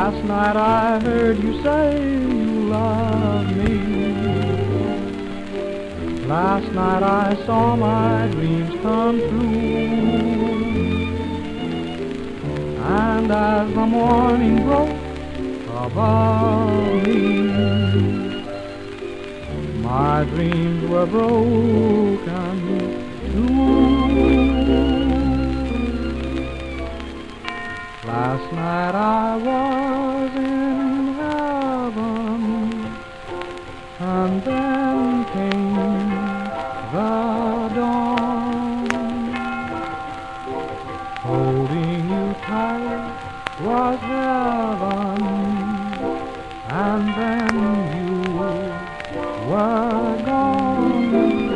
Last night I heard you say you love me. Last night I saw my dreams come true. And as the morning broke above me, my dreams were broken too. Last night I was in heaven, and then came the dawn. Holding you tight was heaven, and then you were gone.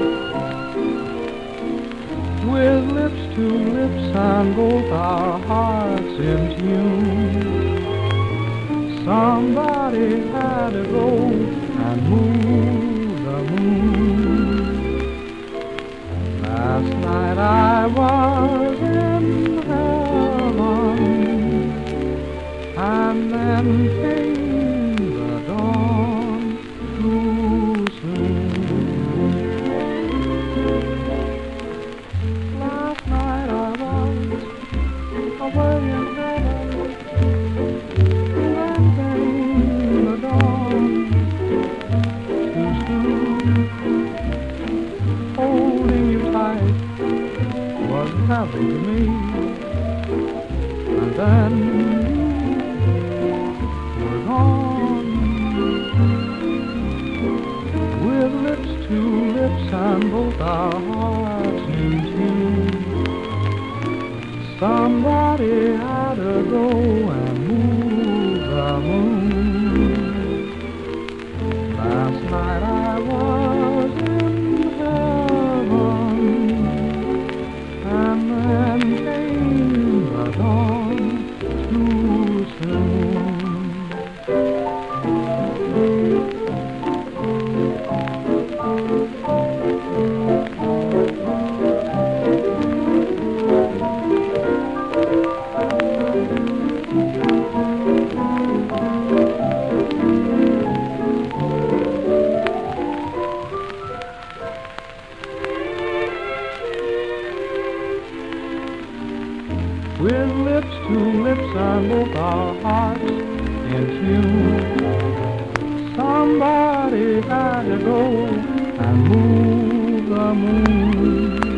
With lips to lips and both our hearts in tune, somebody had to go and move the moon. Last night I was in heaven, and then came the dawn too soon. Last night I was away in heaven, then came the dawn too soon. Holding you tight was heaven to me, and then you were gone. With lips to lips and both our hearts in tune, somebody had to go and move the moon. Last night I was in heaven, and then came the dawn too soon. With lips to lips and both our hearts in tune, somebody had to go and move the moon.